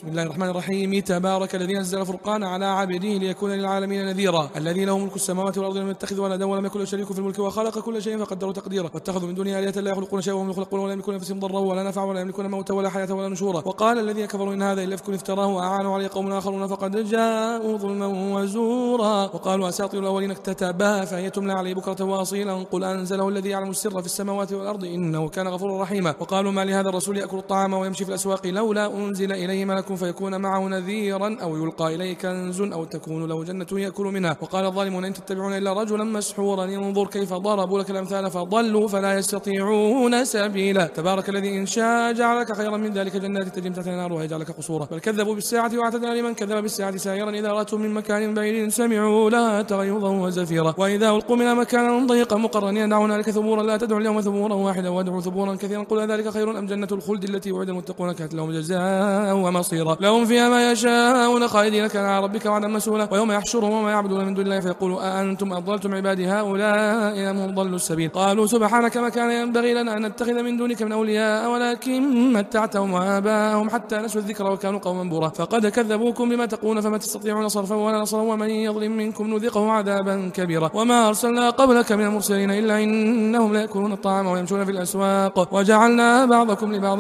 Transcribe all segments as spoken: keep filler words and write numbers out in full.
بسم الله الرحمن الرحيم. تبارك الذي نزل الفرقان على عبده ليكون للعالمين نذيرا، الذي له ملك السماوات والارض لم يتخذ ولدا ولم يكن له شريك في الملك وخلق كل شيء فقدره تقديرا، واتخذوا من دونه آلهة لا يخلقون شيئا وهم يخلقون ولا يملكون لانفسهم ضرا ولا نفعا ولا يملكون موتا ولا حياة ولا نشورا. وقال الذين كفروا ان هذا الا افك افتراه واعانوا عليه قوم اخرون فقد جاءوا ظلما وزورا. وقالوا اساطير الاولين اكتتبها فهي تملى عليه بكرة واصيلا، قل انزله الذي يعلم السر في السماوات والارض انه كان غفورا رحيما. وقالوا ما لهذا الرسول ياكل الطعام ويمشي في الاسواق لولا انزل اليه ملك فيكون معه نذيرا أو يلقى إليه كنز أو تكون له جنة يأكل منها. وقال الظالمون إن تتبعون إلا رجلا مسحورا ينظر كيف ضربوا لك الأمثال فضلوا فلا يستطيعون سبيلا. تبارك الذي إن شاء جعلك خيرا من ذلك جنات تجري من تحتها الأنهار ويجعلك قصورا. بل كذبوا بالساعة واعتدنا لمن كذب بالساعة سائرا إذا رأتهم من مكان بعيد سمعوا لها تغيظا وزفيرا، وإذا ألقوا من مكان ضيقا مقرنين دعوا هنالك ثبورا لا تدعوا اليوم ثبورا واحدا وادعوا ثبورا كثيرا. قل ذلك خير أم جنة الخلد التي وعد المتقون كانت لهم جزاء ومصيرا، لهم فيها ما يشاءون خالدين كان على ربك وعدا مسؤولا. ويوم يحشرهم وما يعبدون من دون الله فيقول أأنتم أضللتم عبادي هؤلاء أم هم ضلوا السبيل. قالوا سبحانك ما كان ينبغي لنا أن نتخذ من دونك من أولياء ولكن متعتهم وآباءهم حتى نسوا الذكر وكانوا قوما بورا. فقد كذبوكم بما تقولون فما تستطيعون صرفا ولا نصرا، ومن يظلم منكم نذقه عذابا كبيرا. وما أرسلنا قبلك من المرسلين إلا إنهم ليأكلون الطعام ويمشون في الأسواق وجعلنا بعضكم لبعض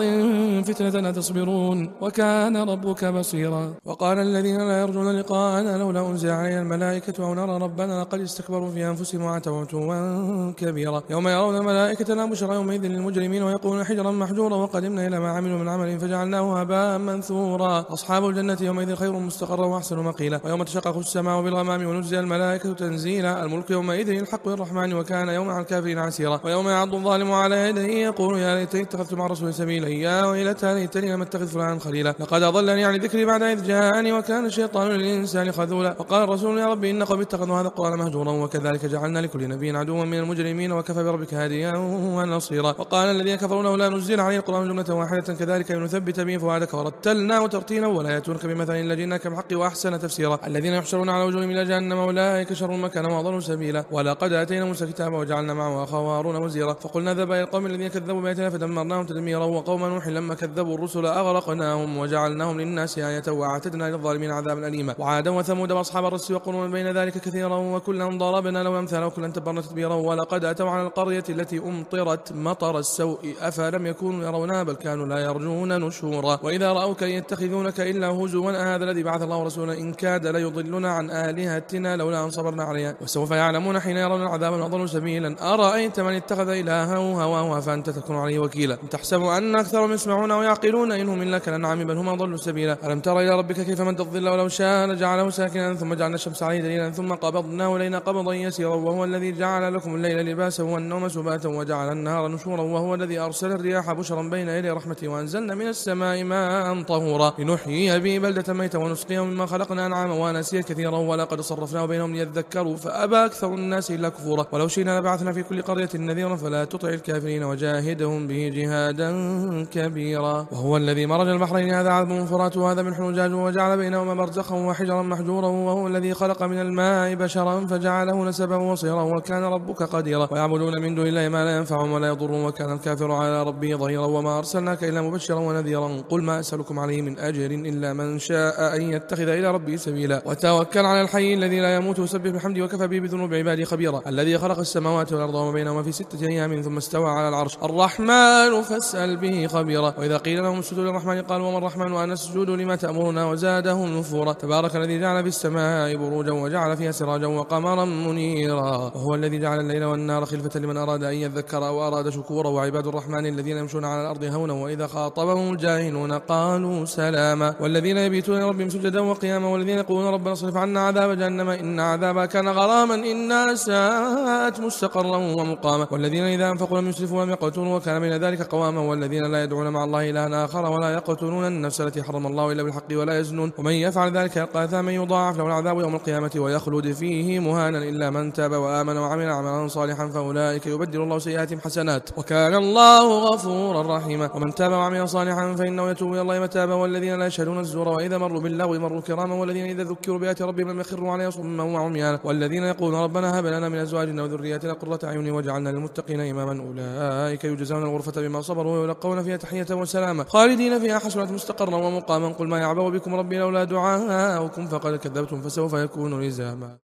فتنة تصبرون وكان ربك بصيرا. وقال الذين لا يرجون لقاءنا لولا أنزل علينا الملائكة أو نرى ربنا قد استكبروا في أنفسهم وعتوا عتوا كبيرا. يوم يرون الملائكة لا بشرى يومئذ للمجرمين ويقولون حجرا محجورا وقدمنا إلى ما عملوا من عمل فجعلناه هباء منثورا. أصحاب الجنة يومئذ خير مستقرا وأحسن مقيلا. ويوم تشقق السماء بالغمام ونزل الملائكة تنزيلا، الملك يومئذ الحق للرحمن وكان يوما على الكافرين عسيرا. ويوم يعض الظالم على يديه يقول يا ليتني اتخذت مع الرسول سبيلا، يا ويلتى ليتني لم اتخذ فلانا خليلا لقد أضلني عن ذكري بعد إذ جاءني وكان الشيطان للإنسان خذولا. وقال الرسول يا رب إن قومي اتخذوا هذا القرآن مهجورا وكذلك جعلنا لكل نبي عدوا من المجرمين وكفى بربك هاديا ونصيرا. وقال الذين كفروا لولا نزل عليه القرآن جملة واحدة كذلك لنثبت به فؤادك ورتلناه ترتيلا ولا يأتونك بمثل إلا جئناك بالحق وأحسن تفسيرا. الذين يحشرون على وجوههم إلى جهنم أولئك شر مكانا وأضل سبيلا. ولقد آتينا موسى الكتاب وجعلنا معه أخاه هارون وزيرا. فقلنا اذهبا إلى القوم الذين كذبوا بآياتنا فدمرناهم تدميرا. وقوم نوح لما كذبوا الرسل أغرقناهم وجعلناهم للناس آية وأعتدنا للظالمين عذابا أليما. وعادا وثمود وأصحاب الرس وقرون بين ذلك كثيرا وكلا ضربنا له أمثالا وكلا تبرنا تتبيرا. ولقد أتوا على القرية التي أمطرت مطر السوء أفلم يكونوا يرونها بل كانوا لا يرجون نشورا. وإذا رأوك يتخذونك إلا هزوا هذا الذي بعث الله رسولا إن كاد ليضلنا عن آلهتنا لولا أن صبرنا عليها وسوف يعلمون حين يرون العذاب أضل سبيلا. أرأيت من اتخذ إلهه هواه فأنت تكون عليه وكيلا. تحسب أن أكثرهم يسمعون ويعقلون إنهم إلا كالأنعام بل هم أضل سبيلا. ألم تر إلى ربك كيف مد الظل ولو شاء لجعله ساكنا ثم جعلنا الشمس عليه دليلا ثم قبضناه إلينا قبضا يسيرا. وهو الذي جعل لكم الليل لباسا والنوم سباتا وجعل النهار نشورا. وهو الذي أرسل الرياح بشرا بين يدي رحمته وأنزلنا من السماء ماء طهورا لنحيي به بلدة ميتا ونسقيه مما خلقنا أنعاما وأناسيا كثيرا. ولقد صرفناه بينهم ليذكروا فأبى أكثر الناس إلا كفورا. ولو شئنا لبعثنا في كل قرية نذيرا فلا تطع الكافرين وجاهدهم به جهادا كبيرا. وهو الذي مرج البحرين هذا عذب فرات وهذا ملح أجاج وجعل بينهما برزخا وحجرا محجورا. وهو الذي خلق من الماء بشرا فجعله نسبا وصيرا وكان ربك قديرا. ويعبدون من دون الله ما لا ينفعهم ولا يضرهم وكان الكافر على ربه ظهيرا. وما أرسلناك إلا مبشرا ونذيرا. قل ما أسألكم عليه من أجر إلا من شاء أن يتخذ إلى ربه سبيلا. وتوكل على الحي الذي لا يموت وسبح بحمده وكفى به بذنوب عباده خبيرا. الذي خلق السماوات والأرض وما بينهما في ستة أيام ثم استوى على العرش الرحمن فاسأل به خبيرا. وإذا قيل لهم اسجدوا للرحمن قالوا وما الرحمن وأنسجد لما تأمرنا وزادهم نفورا. تبارك الذي جعل في السماء بروجا وجعل فيها سراجا وقمرا منيرا. وهو الذي جعل الليل والنهار خلفة لمن أراد أن يذكر أو أراد شكورا. وعباد الرحمن الذين يمشون على الأرض هونا وإذا خاطبهم الجاهلون قالوا سلاما. والذين يبيتون لربهم سجدا وقياما. والذين يقولون ربنا اصرف عنا عذاب جهنم إن عذابها كان غراما إنها ساءت مستقرا ومقاما. والذين إذا أنفقوا لم يسرفوا ولم يقتروا وكان بين ذلك قواما. والذين لا يدعون مع الله إلها آخر ولا يقتلون النفس التي حرم الله إلا بالحق ولا يزنون ومن يفعل ذلك يلقى أثاما يضاعف له العذاب يوم القيامة ويخلد فيه مهانا إلا من تاب وآمن وعمل عملا صالحا فأولئك يبدل الله سيئاتهم حسنات وكان الله غفورا رحيما. ومن تاب وعمل صالحا فإنه يتوب إلى الله متابا. والذين لا يشهدون الزور وإذا مروا باللغو مروا كراما. والذين إذا ذكروا بآيات ربهم لم يخروا عليها صما وعميانا. والذين يقولون ربنا هب لنا من أزواجنا وذرياتنا قرة أعين واجعلنا للمتقين إماما. أولئك يجزون الغرفة بما صبروا ويلقون فيها تحية وسلاما خالدين فيها حسنت مستقرا مقاما قل ما يعبأ بكم ربي لولا دعاؤكم فقد كذبتم فسوف يكون لزاما.